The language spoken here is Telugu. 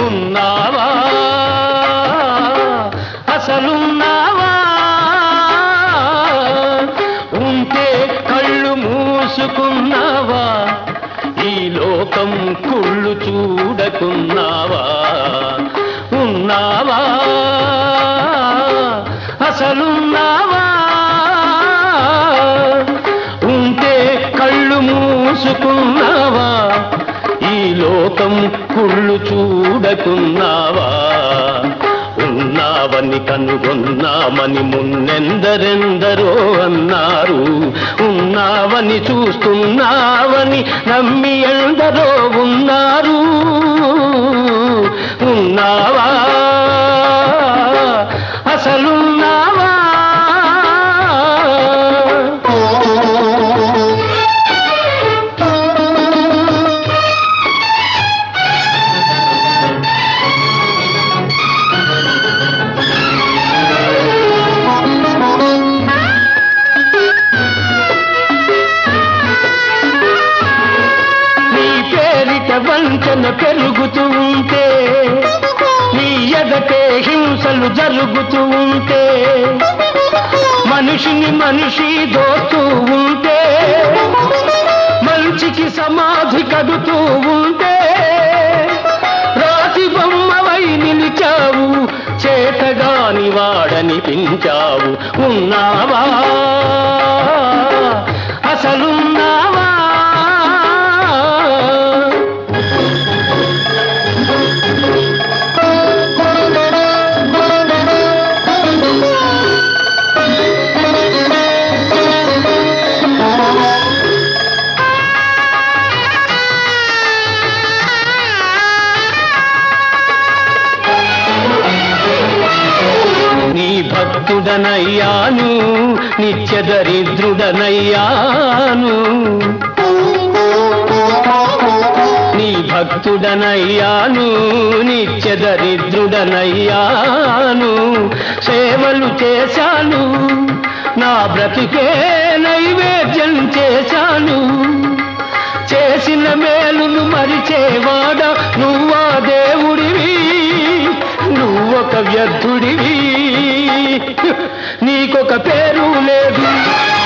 ఉన్నావా అసలున్నావా ఉంటే కళ్ళు మూసుకున్నావా ఈ లోకం కుళ్ళు చూడకున్నావా ఉన్నావా అసలున్నావా ఉంటే కళ్ళు మూసుకున్నావా ఈ లోకం కుళ్ళు చూడకున్నావా ఉన్నావని కనుగొన్నామని మున్నెందరెందరో అన్నారు ఉన్నావని చూస్తున్నావని నమ్మి ఎందరో ఉన్నారు ఉన్నావా అసలున్నావా వంచన పెరుగుతూ ఉంటే నీ ఎదటే హింసలు జరుగుతూ ఉంటే మనిషిని మనిషి దోస్తూ ఉంటే మంచికి సమాధి కడుతూ ఉంటే రాతి బొమ్మవై నిలిచావు చేతగాని వాడనిపించావు ఉన్నావా అసలున్నావా భక్తుడనయ్యాను నిత్య దరిద్రుడనయ్యాను నీ భక్తుడనయ్యాను నిత్య దరిద్రుడనయ్యాను సేవలు చేశాను నా బ్రతుకే నైవేద్యం చేశాను చేసిన మేలును మరిచేవాడా నువ్వా దేవుడివి నువ్వొక వ్యర్థుడివి నీకొక పేరు లేదు